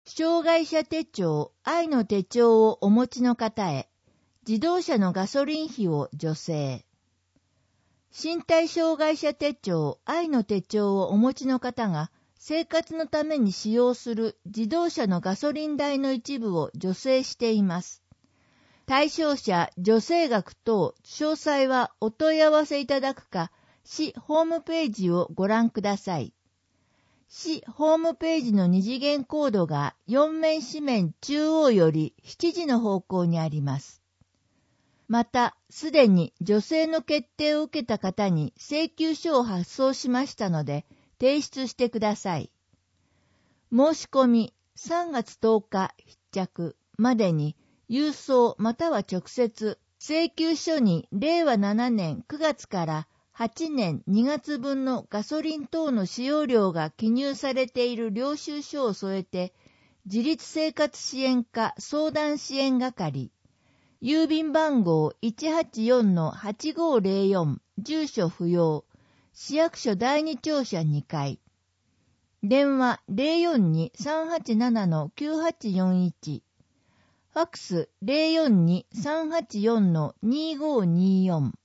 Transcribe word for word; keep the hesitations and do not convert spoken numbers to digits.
障害者手帳、愛の手帳をお持ちの方へ、自動車のガソリン費を助成。身体障害者手帳、愛の手帳をお持ちの方が、生活のために使用する自動車のガソリン代の一部を助成しています。対象者、助成額等、詳細はお問い合わせいただくか、市ホームページをご覧ください。市ホームページの二次元コードがよん面四面中央よりしちじの方向にあります。また、すでに助成の決定を受けた方に請求書を発送しましたので、提出してください。申し込みさんがつとおか必着までに郵送または直接請求書にれいわななねんくがつからはちねんにがつぶんのガソリン等の使用量が記入されている領収書を添えて、自立生活支援課相談支援係、郵便番号 いちはちよんのはちごーぜろよん 住所不要、市役所だいに庁舎にかい。電話 ゼロよんに さんはちななのきゅうはちよんいち。ファックス ゼロよんに さんはちよんのにごーにーよん。